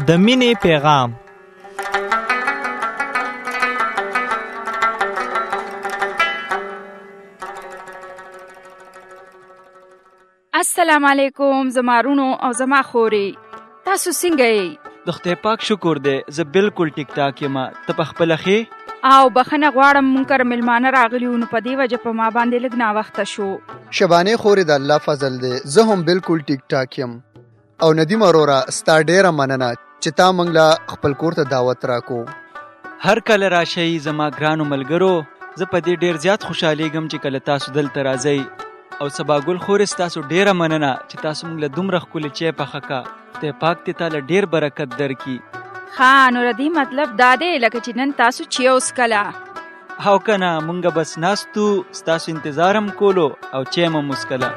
د مینې پیغام. السلام علیکم زمارونو او زما خوري، تاسو څنګه یې؟ د خدای پاک شکر دی، زه بالکل ټیک ټاک یم. ته په خپله ښې؟ او بخښنه غواړم، مونږ کره میلمانه راغلي وو، نو په دې وجه په ما باندې لږ ناوخته شو. شبانې خورې د الله فضل دی، زه هم بالکل ټیک ټاک یم. او ندیم اروره ستا ډیره مننه چې تا موږ له خپل کور ته دعوت راکو. هر کله راشئ زما ګرانو ملګرو، زه په دې ډیر زیات خوشحالیږم چې کله تاسو دلته راځئ. او سباګل خورې ستاسو ډیره مننه چې تاسو موږ له دومره ښکلې چای پخه کړه. خدای پاک دې تاله ډیر برکت درکړي. ښه، نو د دې مطلب دا دی لکه چې نن تاسو چای وڅښله. او که نه، مونږ بس ناستو، ستاسو انتظار هم کولو او چای هم وڅښله.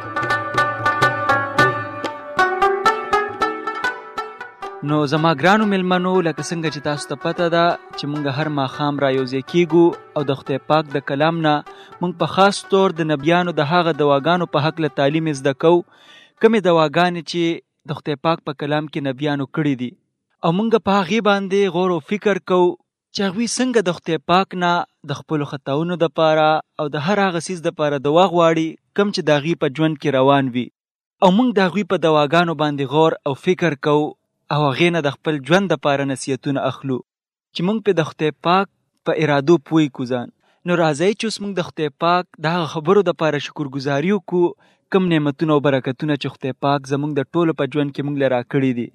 نو زما ګرانو میلمنو، لکه څنګه چې تاسو ته پته ده چې مونږ هر ماښام را یوځای کیږو او د خدای پاک د کلام نه مونږ په خاص طور د نبیانو د هغه دواګانو په هکله تعلیم زده کوو، کومې دواګانې چې د خدای پاک په کلام کې نبیانو کړي دي. او مونږ په هغې باندې غور او فکر کوو چې هغوی څنګه د خدای پاک نه د خپلو خطاونو دپاره او د هر هغه څیز دپاره دوا غواړي کوم چې د هغوی په ژوند کې روان وي. او مونږ د هغوی په دواګانو باندې غور او فکر کوو او هغې نه د خپل ژوند دپاره نصیحتونه اخلو چې مونږ پې د خدای پاک په ارادو پوه کړو ځان. نو راځئ چې اوس مونږ د خدای پاک د هغه خبرو دپاره شکرګزاري وکړو، کوم نعمتونه او برکتونه چې خدای پاک زمونږ د ټولو په ژوند کې مونږ له راکړي دي.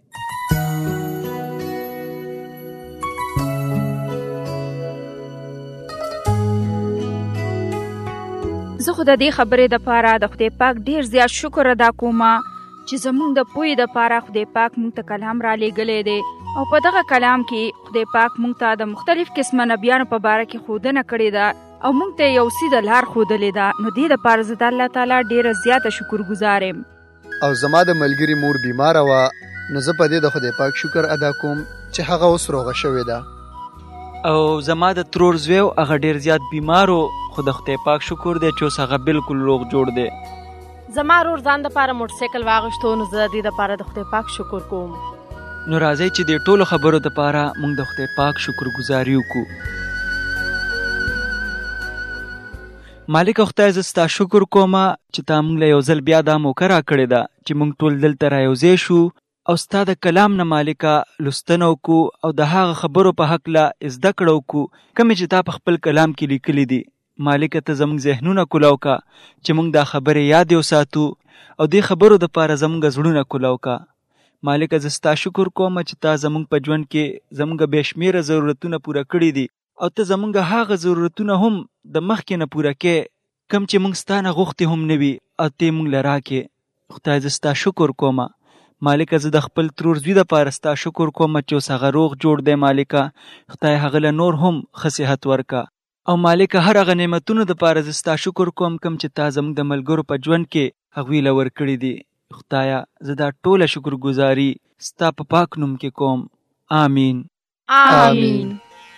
زه خو د دې خبرې دپاره د خدای پاک ډیر زیات شکر ادا کوم چې زمونږ د پوهې دپاره خدای پاک مونږ ته کلام را لیږلی دی، او په دغه کلام کې خدای پاک مونږ ته د مختلف قسمه نبیانو په باره کې ښودنه کړې ده او مونږ ته یو سیده لار ښودلې ده. نو دې دپاره زه د الله تعالی ډیره زیاته شکرګزار یم. او زما د ملګري مور بیماره وه، نو زه په دې د خدای پاک شکر ادا کوم چې هغه اوس روغه شوې ده. او زما د ترور زوی هغه ډیر زیات بیمار و، خو د خدای پاک شکر دی چې اوس هغه بالکل روغ جوړ دی. زما رور ځان دپاره موټرسایکل واغېشتو، نو زه د دې دپاره د خدای پاک شکر کوم. نو راځئ چې د ټولو خبرو دپاره موږ د خدای پاک شکرګزاري وکړو. مالک خدای، زه ستا شکر کوم چې تا موږ له یو ځل بیا دا موقع راکړې ده چې موږ ټول دلته را یوځای شو او ستا د کلام نه مالکه لوستنه وکړو او د هغه خبرو په هکله زده کړه وکړو کومې چې تا په خپل کلام کې لیکلي دي. مالکه ته زموږ ذهنونه کولاو کا چې موږ دا خبرې یادې وساتو او دې خبرو دپاره زموږ زړونه کولاو کا. مالکه زه ستا شکر کوم چې تا زموږ په ژوند کې زموږ بې شمېره ضرورتونه پوره کړي دي او ته زموږ هغه ضرورتونه هم د مخکې نه پوره کې کوم چې موږ ستا نه غوښتې هم نه وي او ته موږ له راکې. خدای زه ستا شکر کوم. مالکه زه د خپل ترور زوی دپاره ستا شکر کوم چې اوس هغه روغ جوړ دی. مالکه خدای هغه له نور هم ښه صحت ورکه. او مالکه هر هغه نعمتونو دپاره زه ستا شکر کوم کوم چې تا زموږ د ملګرو په ژوند کې هغوی له ورکړي دي. خدایه زه دا ټوله شکرګزاري ستا په پاک نوم کې کوم. آمین. آمین.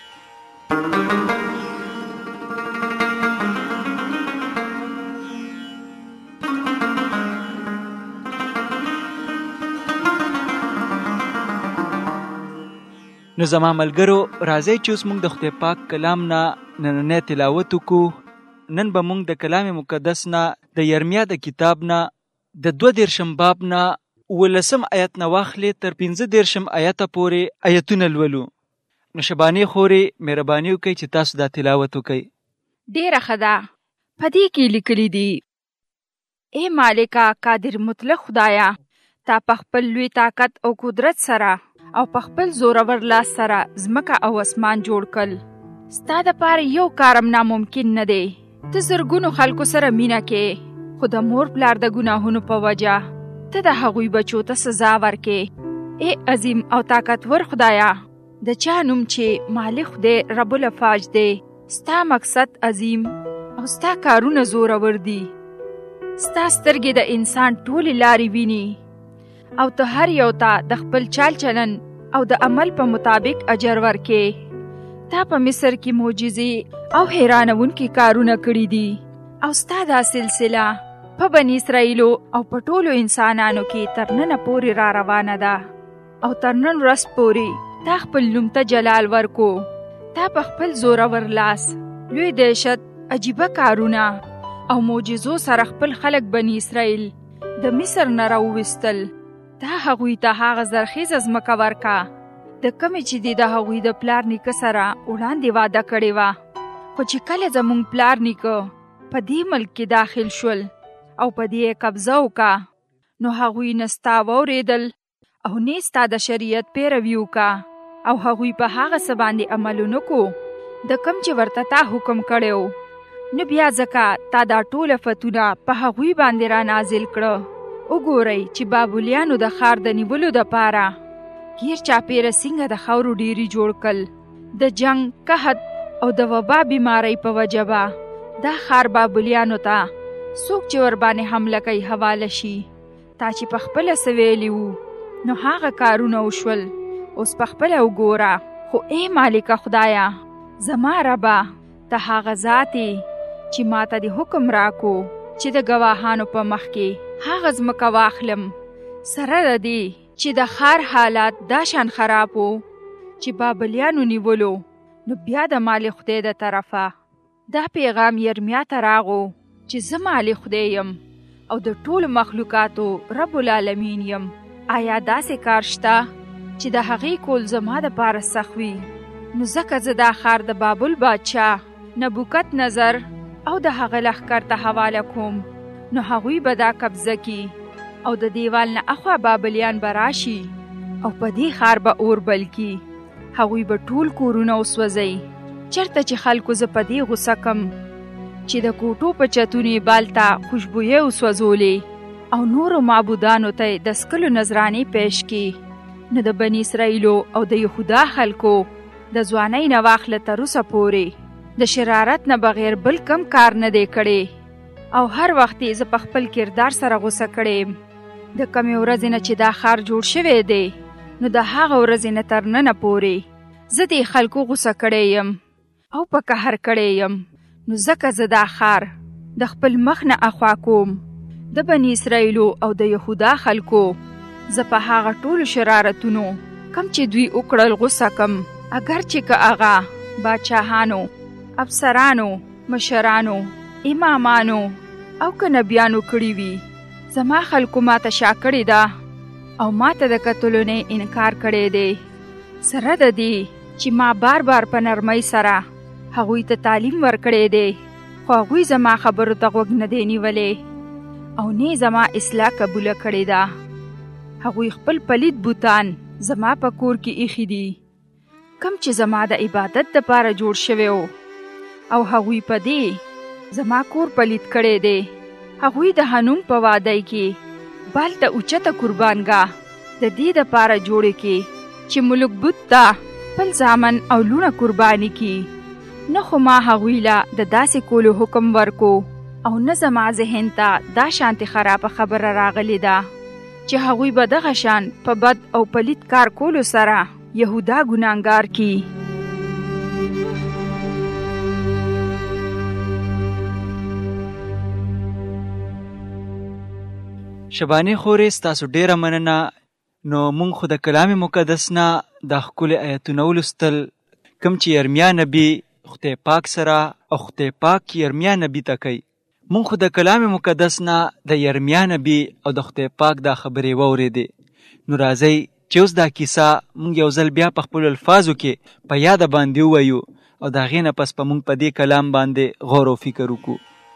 نو زما ملګرو، راځئ چې اوس موږ د خدای پاک کلام نه نننی تلاوت وکړو. نن به موږ د کلام مقدس نه د یرمیا د کتاب نه د 22 باب نه 19 آیت نه واخلې تر 15 آیته پورې آیتونه لولو. نو شبانې خورې مهرباني وکړئ چې تاسو دا تلاوت وکړئ. ډیره ښه ده. په دې کې لیکلي دي: ای مالکه قادر مطلق خدایا، تا په خپل لوی طاقت او قدرت سره او په خپل زورور لاس سره ځمکه او اسمان جوړ کړل. ستا دپاره یو کارم ناممکن نه دی. ته زرګونو خلکو سره مینه کې، خو د مور پلار د ګناهونو په وجه ته د هغوی بچو ته سزا ورکې. ای عظیم او طاقتور خدایا، د چا نوم چې مالک خدای رب الافواج دی، ستا مقصد عظیم او ستا کارونه زورور دي. ستا سترګې د انسان ټولې لارې ویني او ته هر یو ته د خپل چال چلن او د عمل په مطابق اجر ورکې. تا په مصر کې معجزې او حیرانونکي کارونه کړي دي او ستا دا سلسله په بني اسرائیلو او په ټولو انسانانو کې تر ننه پورې را روانه ده. او تر نن ورځ پورې تا خپل نوم ته جلال ورکو. تا په خپل زورور لاس لوی دهشت، عجیبه کارونه او معجزو سره خپل خلک بني اسرائیل د مصر نه راوویستل. تا هغوی ته هغه زرخیزه ځمکه ورکا د کمې چې د هغوی د پلار نیکه سره وړاندې واده کړې وه. خو چې کله زموږ پلار نیکه په دې ملک کې داخل شول او په دې قبضه وکا، نو هغوی نه ستا واورېدل او نه ستا د شریعت پیروي وکا، او هغوی په هغه څه باندې عمل ونه کو د کم چې ورته تا حکم کړی و. نو بیا ځکه تا دا ټول فتونه په هغوی باندې را نازل کړه. وګورئ چې بابلیانو د ښار د نیولو دپاره غیر چاپیره څنګه د خاورو ډیري جوړ کړل. د جنگ، قحط او د وبا بیماری په وجه به دا ښار بابلیانو ته څوک چې ورباندې حمله کوي حواله شي. تا چې په خپله څه ویلي وو نو هغه کارونه وشول. اوس په خپله وګوره. خو ای مالکه خدایه زما ربه، ته هغه ذات چې ماته د حکم راکو چې د ګواهانو په مخ کې هغه ځمکه واخلم، سره د دې چې د ښار حالات دا شان خراب وو چې بابلیانو نیولو. نو بیا د مالک خدای د طرفه دا پیغام یرمیا ته راغو چې زه مالک خدای یم او د ټولو مخلوقاتو رب العالمین یم. آیا داسې کار شته چې د هغې کول زما دپاره سخت وي؟ نو ځکه زه دا ښار د بابل بادشاه نبوکت نظر او د هغه لښکر ته حواله کوم. نو هغوی به دا قبضه کی او د دیوال نه اخوا بابلیان به راشي او په دې ښار به اور بل کی. هغوی به ټول کورونه وسوځي. چرته چې خلکو زه په دې غوسه کم چې د کوټو په چتونې بالته خوشبویې وسوځولې او نورو معبودانو ته د سکلو نذرانې پیش کی، نو د بني اسرائیلو او د یهودا خلکو د ځوانۍ نه واخله تر اوسه پورې د شرارت نه بغیر بل کم کار نه دی کړی. او هر وخت زه په خپل کردار سره غوسه کړی. د کمې ورځې نه چې دا ښار جوړ شوی دی، نو د هغه ورځې نه تر ننه پورې زه د خلکو غوسه کړی یم او په قهر کړی یم. نو ځکه زه دا ښار د خپل مخ نه اخوا کوم. د بني اسرائیلو او د یهودا خلکو زه په هغه ټولو شرارتونو کم چې دوی وکړل غوسه کم، اگر چې که هغه باچاهانو، افسرانو، مشرانو، امامانو او که نبیانو کړي وي. زما خلکو ماته شا کړې ده او ماته د کتلو نه انکار کړی دی، سره د دې چې ما بار بار په نرمۍ سره هغوی ته تعلیم ورکړی دی، خو هغوی زما خبرو ته غوږ نه دی نیولی او نه زما اصلاح قبوله کړې ده. هغوی خپل پلید بوتان زما په کور کې ایښي دي، کم چې زما د عبادت دپاره جوړ شوی و، او هغوی په دې زما کور پلید کړی دی. هغوی د هنوم په وادی کې بال ته اوچته قربانګاه د دې دپاره جوړې کې چې ملک بت ته خپل زامن او لونه قرباني کی. نه خو ما هغوی له د داسې کولو حکم ورکو او نه زما ذهن ته دا شانتې خرابه خبره راغلی ده چې هغوی به دغه شان په بد او پلید کار کولو سره یهودا ګناهګار کی. شبانې خورې ستاسو ډیره مننه. نو مونږ خو د کلام مقدس نه دا ښکلي آیتونه ولوستل کوم چې یرمیا نبی خدای پاک سره او خدای پاک یرمیا نبی ته کوي. مونږ خو د کلام مقدس نه د یرمیا نبی او د خدای پاک دا خبرې واورېدې. نو راځئ چې اوس دا کیسه مونږ یو ځل بیا په خپلو الفاظو کې په یاده باندې ووایو او د هغې نه پس په مونږ په دې کلام باندې غور او فکر وکړو.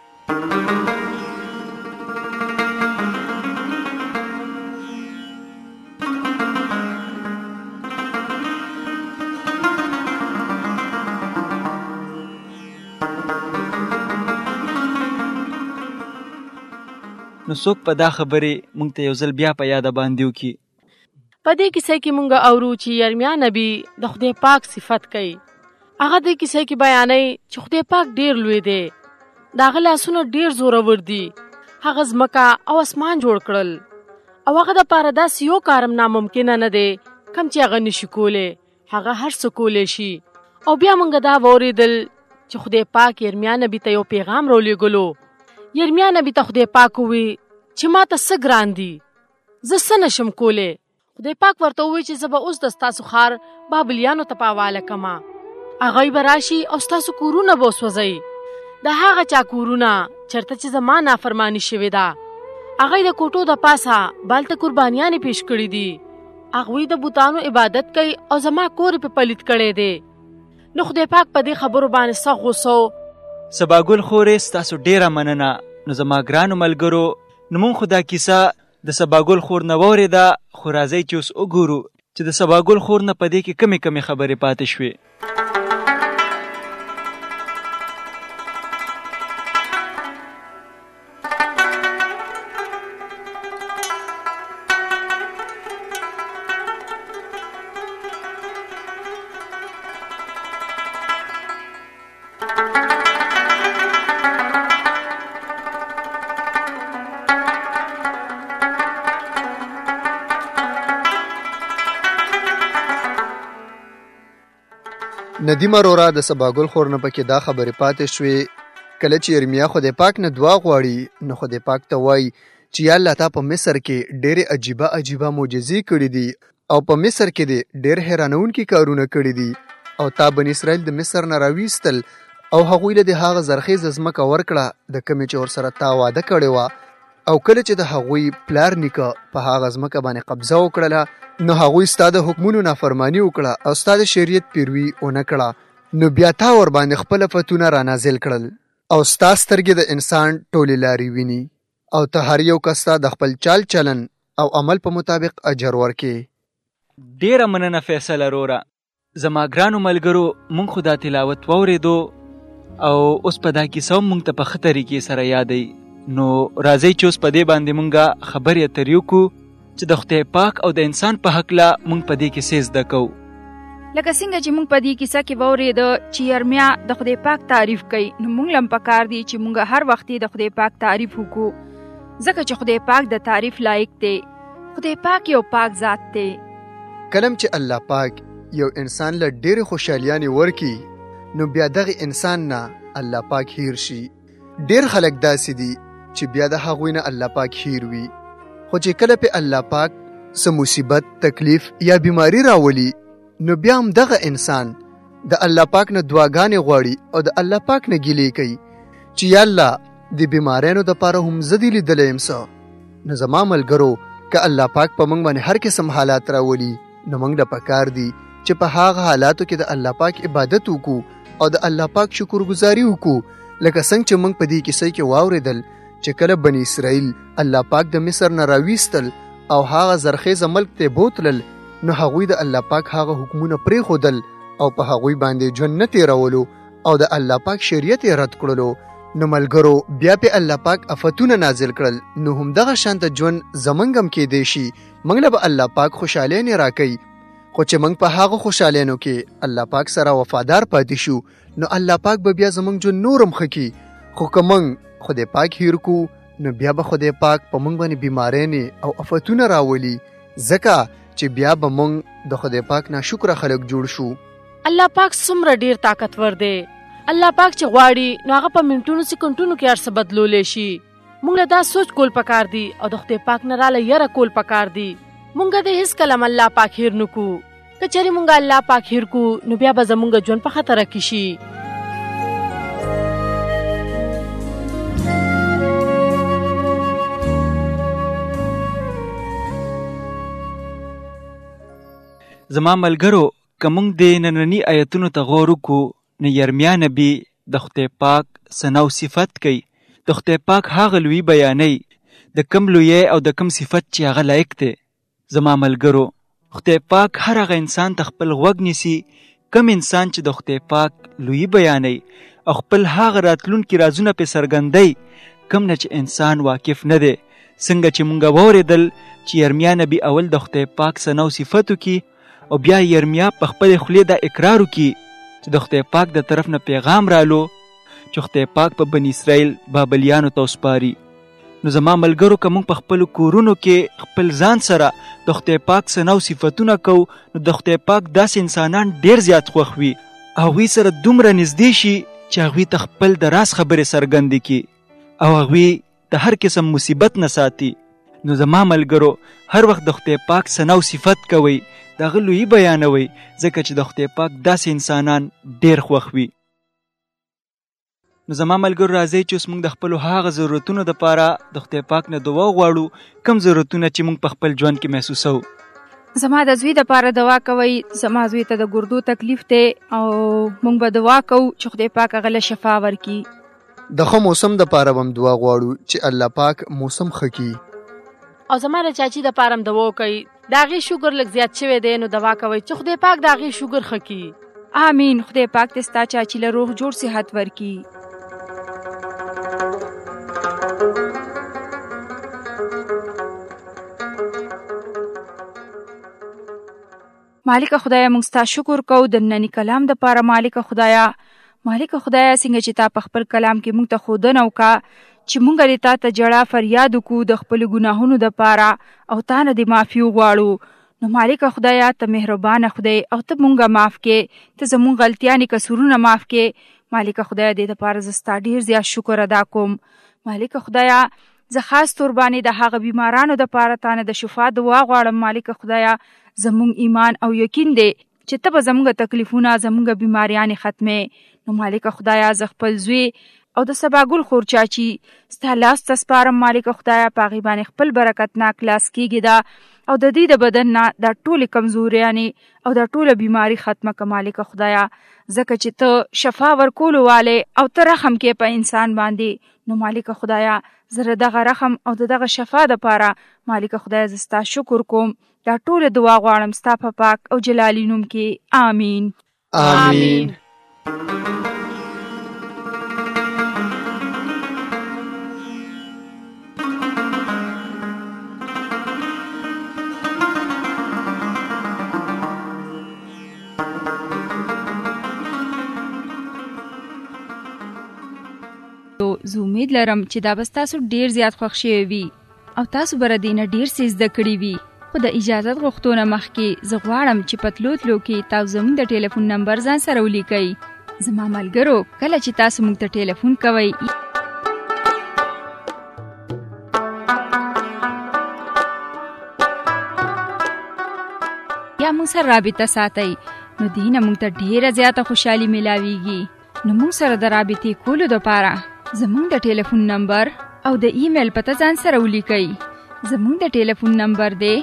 نو څوک په دا خبرې مونږ ته یو ځل بیا په یاده باندې وکړي. په دې کیسه کې مونږ اورو چې یرمیا نبی د خدای پاک صفت کوي. هغه د کیسه کې بیانوي چې خدای پاک ډیر لوی دی، د هغه لاسونه ډیر زورور دي، هغه ځمکه او اسمان جوړ کړل او هغه دپاره داسې یو کار هم ناممکنه نه دی کوم چې هغه نشي کولی، هغه هر څه کولی شي. او بیا مونږ دا واورېدل چې خدای پاک یرمیا نبی ته یو پیغام راولېږلو. یرمیا نبی ته خدای پاک ووی چې ما ته څه ګران دي، زه څه نشم کولی، خدای پاک ورته وویل چې زه به اوس د ستاسو ښار بابلیانو ته په حواله کړم. هغوی به راشي او ستاسو کورونه به وسوځوي. د هغه چا کورونه چېرته چې زما نافرماني شوې ده، هغوی د کوټو د پاسه بالته قربانیانې پیش کړي دي. هغوی د بوتانو عبادت کوي او زما کور یې په پلید کړی دی. نو خدای پاک په دې خبرو باندې سخت غوسه و. سباګل خورې ستاسو ډیره مننه. نو زما ګرانو ملګرو، نو مونږ خو دا کیسه د سباګل خور نه واورېده، خو راځئ چې اوس وګورو چې د سباګل خور نه په دې کې کمې کمې خبرې پاتې شوې. ندیم ارورا د سباګل خور نه پکې دا خبرې پاتې شوې. کله چې یرمیا خدای پاک نه دعا غواړي، نو خدای پاک ته وایي چې یا الله تا په مصر کې ډېرې عجیبه معجزې کړي دي او په مصر کې دې ډېر حیرانونکي کارونه کړي دي او تا بني اسرائیل د مصر نه راویستل او هغوی له د هغه زرخیزه ځمکه ورکړه د کومې چې ورسره تا واده کړې وه. او کله چې د هغوی پلار نیکه په هغه ځمکه باندې قبضه وکړله، نو هغوی ستا د حکمونو نافرمانی وکړه او ستا د شریعت پیروي ونه کړه. نو بیا تا ور باندې خپل فتونه را نازل کړل او ستا سترګې د انسان ټولې لارې ویني او ته هر یو کس ته د خپل چال چلن او عمل په مطابق اجر ورکې. ډیره مننه فیصل ارورا. زما ګرانو ملګرو، مونږ خو دا تلاوت واورېدو او اوس په دا کیسه هم مونږ ته په ښه طریقې سره یادوي. نو راځئ چې اوس په دې باندې مونږه خبرې اترې وکړو چې د خدای پاک او د انسان په هکله مونږ په دې کیسې زده کوو. لکه څنګه چې مونږ په دې کیسه کې واورېده چې یرمیا د خدای پاک تعریف کوي، نو مونږ هم پکار دي چې مونږ هر وخت د خدای پاک تعریف وکړو، ځکه چې خدای پاک د تعریف لایق دی. خدای پاک یو پاک ذات دی. کلم چې الله پاک یو انسان له ډېرې خوشحالیانې ورکي، نو بیا دغه انسان نه الله پاک هیر شي. ډېر خلک داسې دي چې بیا د هغوی نه الله پاک هیر وي، خو چې کله په الله پاک څه مصیبت، تکلیف یا بیماری راولي، نو بیا هم دغه انسان د الله پاک نه دعاګانې غواړي او د الله پاک نه ګیلې کوي چې یا الله د بیماریانو دپاره هم زه دې لیدلی یم څه. نو زما ملګرو، که الله پاک په موږ باندې هر قسم حالات راولي، نو موږ له پکار دي چې په هغه حالاتو کې د الله پاک عبادت وکړو او د الله پاک شکرګزاري وکړو. لکه څنګه چې موږ په دې کیسه کې واورېدل چې کله بني اسرائیل الله پاک د مصر نه راویستل او هغه زرخیزه ملک ته بوتلل، نو هغوی د الله پاک هغه حکمونه پرېښودل او په هغوی باندې ژوند نه تېرولو او د الله پاک شریعت یې رد کړلو. نو ملګرو، بیا په الله پاک افتونه نازل کړل، نو هم دغه شانته ژوند زمونږ هم کېدی شي. موږ له به الله پاک خوشحالۍ راکوي، خو چې موږ په هغه خوشحالینو کې الله پاک سره وفادار پاتې شو، نو الله پاک به بیا زمونږ ژوند نور هم ښه کړي. خو که موږ خدای پاک هیر کو، نو بیا به خدای پاک په موږ باندې بیمارینې او افتونه راولي، ځکه چې بیا به موږ د خدای پاک ناشکره خلک جوړ شو. الله پاک څومره ډیر طاقتور دی. الله پاک چې غواړي، نو هغه په منټونو سکندونو کې هر څه بدلولی شي. موږ له دا سوچ کول پکار دي او د خدای پاک نه راله یره کول پکار دي. موږ د هیڅ کله الله پاک هیر نه کو. که چېرې موږ الله پاک هیر کو، نو بیا به زموږ ژوند په خطره کې شي. زما ملګرو، که موږ د ننني آیتونو ته غور وکړو، نو یرمیا نبی د خدای پاک څه نو صفت کوي. د خدای پاک هغه لوی بیانوي، د کم لوی او د کم صفت چې هغه لایق دی. زما ملګرو، خدای پاک هر هغه انسان ته خپل غوږ نیسي، کم انسان چې د خدای پاک لوی بیانوي او خپل هغه راتلونکي رازونه پې څرګندوي، کم نه چې انسان واقف نه دی. څنګه چې موږ واورېدل چې یرمیا نبی اول د خدای پاک څه نو صفت وکړي او بیا یرمیا په خپلې خولې دا اقرار وکړي چې د خدای پاک د طرف نه پیغام رالو چې خدای پاک په بني اسرائیل بابلیانو ته وسپاري. نو زما ملګرو، که موږ په خپلو کورونو کې خپل ځان سره د خدای پاک څه نو صفتونه کوو، نو د خدای پاک داسې انسانان ډېر زیات خوښ وي، هغوی سره دومره نږدې شي چې هغوی ته خپل د راز خبرې څرګندې کړي او هغوی د هر قسم مصیبت نه ساتي. نو زما ملګرو هر وخت د خدای پاک ثنا او صفت کوئ، د هغه لویي بیانوئ، ځکه چې د خدای پاک داسې انسانان ډېر خوښ وي. نو زما ملګرو راځئ چې اوس موږ د خپلو هغه ضرورتونو دپاره د خدای پاک نه دعا غواړو، کم ضرورتونه چې موږ په خپل ژوند کې محسوسوو. زما د زوی دپاره دعا کوئ. زما زوی ته د ګردو تکلیف دی او موږ به دعا کوو چې خدای پاک هغه له شفا ورکړي. د ښه موسم دپاره به هم دعا غواړو چې الله پاک موسم ښه کړي. او زما د چاچي دپاره هم دعا کوئ. د هغې شوګر لږ زیات شوی دی، نو دعا کوئ چې خدای پاک د هغې شوګر ښه کړي. آمین. خدای پاک دې ستا چاچي له روغ جوړ صحت ورکړي. مالک خدایا موږ ستا شکر کوو د ننني کلام دپاره. مالک خدایا څنګه چې تا په خپل کلام کې موږ ته ښودنه وکړه چې موږ دې تا ته جړه فریاد وکړو د خپلو ګناهونو دپاره او تا نه دې معافي وغواړو. نو مالک خدایا ته مهربانه خدای او ته مونږه معاف کې، ته زمونږ غلطیانې کسورونه معاف کې. مالک خدایا دې دپاره زه ستا ډېر زیات شکر ادا کوم. مالک خدایا زه خاص طور باندې د هغه بیمارانو دپاره تا نه د شفا دعا غواړم. مالک خدایا زمونږ ایمان او یقین دی چې ته به زمونږ تکلیفونه زمونږ بیماریانې ختمې. نو مالک خدایا زه خپل زوی او د سباګل خور چاچي ستا لاس ته سپارم. مالک خدایا په هغې باندې خپل برکتناک لاس کېږي دا او د دې د بدن نه دا ټولې کمزوریانې او دا ټوله بیماری ختمه که. مالک خدایا ځکه چې ته شفا ورکولو والی او ته رحم کې په انسان باندې، نو مالک خدایا زه دغه رحم او دغه شفا دپاره مالک خدایا زه ستا شکر کوم. دا ټوله دعا غواړم ستا په پاک او جلالي نوم کې. آمین. آمین. زه امید لرم چې دا به ستاسو ډیر زیات خوښ شوی وي او تاسو به د نه ډیر څه زده کړي وي. خو د اجازت غوښتنه مخکې زه غواړم چې په تلو کې تاسو زموږ د ټلیفون نمبر ځان سره ولیکئ. زما ملګرو کله چې تاسو موږ ته ټلیفون کوئ یا موږ سره رابطه ساتئ نو دې نه موږ ته ډیره زیاته خوشحالي میلاویږي. نو موږ سره د رابطې کولو دپاره زموږ د ټلیفون نمبر او د ایمیل پته ځان سره ولیکئ. زموږ د ټلیفون نمبر دی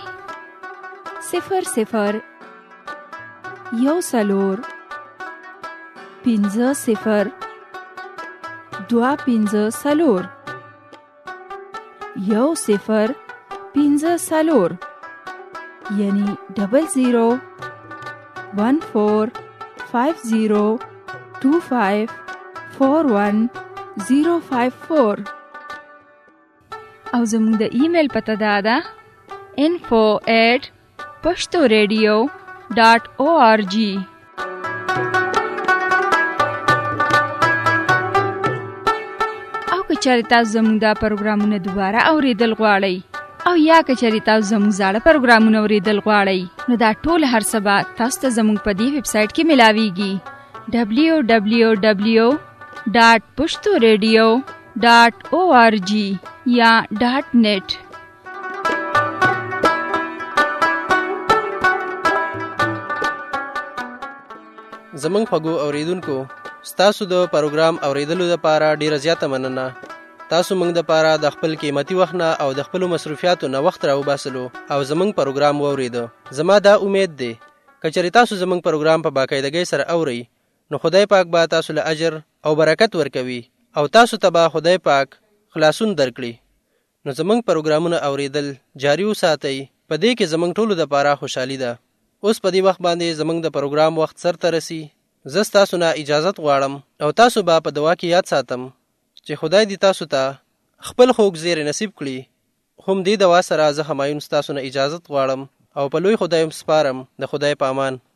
00 14 50 254 10 54 یعنی 00 14 50 25 41 054. او زموږ د ایمیل پته دا ده info@pashtoradio.org. او که چېرې تاسو زموږ دا پروګرامونه دوباره اوریدل غواړئ او یا که چېرې تاسو زموږ زاړه پروګرامونه اوریدل غواړئ نو دا ټول هر څه به تاسو ته زموږ په دې ویب سایټ کې ملاویږي www.pashtoradio.org یا .net. زمونږ خوږو اوریدونکو ستاسو د پروګرام اوریدلو لپاره ډیره زیاته مننه. تاسو موږ لپاره د خپل قیمتي وخت نه او د خپل مصروفیاتو نه وخت راوباسلو او زمونږ پروګرام واوریدو. زما دا امید دی کچری تاسو زمونږ پروګرام په باقاعدګۍ سره اورئ نو خدای پاک به تاسو له اجر او برکت ورکوي او تاسو ته به خدای پاک خلاصون درکړي. نو زمونږ پروګرامونه اوریدل جاری وساتئ. په دې کې زمونږ ټولو لپاره خوشحالي ده. اوس په دې وخت باندې زمونږ د پروګرام وخت سر ته رسی. زه ستاسو نه اجازت غواړم او تاسو به په دعا کې یاد ساتم چې خدای دې تاسو ته خپل خوږ زیر نصیب کړي. هم دې دعا سره زه همایون ستاسو نه اجازت غواړم او په لوی خدای سپارم. د خدای په امان.